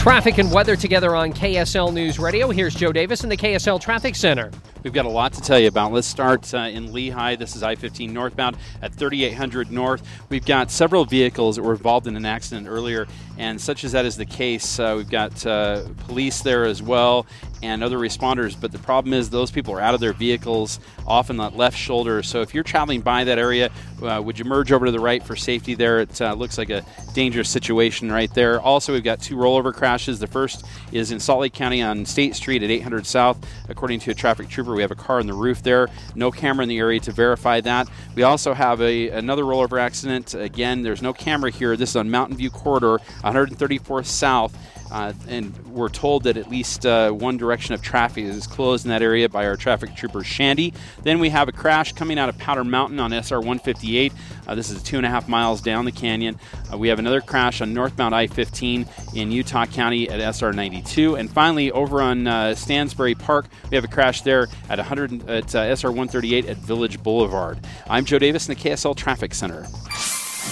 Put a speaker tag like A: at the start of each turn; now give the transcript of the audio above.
A: Traffic and weather together on KSL News Radio. Here's Joe Davis in the KSL Traffic Center.
B: We've got a lot to tell you about. Let's start in Lehigh. This is I-15 northbound at 3800 North. We've got several vehicles that were involved in an accident earlier, and such as that is the case, we've got police there as well and other responders, but the problem is those people are out of their vehicles, off on the left shoulder. So if you're traveling by that area, would you merge over to the right for safety there? It looks like a dangerous situation right there. Also, we've got two rollover crashes. The first is in Salt Lake County on State Street at 800 South. According to a traffic trooper, we have a car on the roof there. No camera in the area to verify that. We also have another rollover accident. Again, there's no camera here. This is on Mountain View Corridor, 134th South. And we're told that at least one direction of traffic is closed in that area by our traffic trooper, Shandy. Then we have a crash coming out of Powder Mountain on SR 158. This is 2.5 miles down the canyon. We have another crash on northbound I-15 in Utah County at SR 92. And finally, over on Stansbury Park, we have a crash there at SR 138 at Village Boulevard. I'm Joe Davis in the KSL Traffic Center.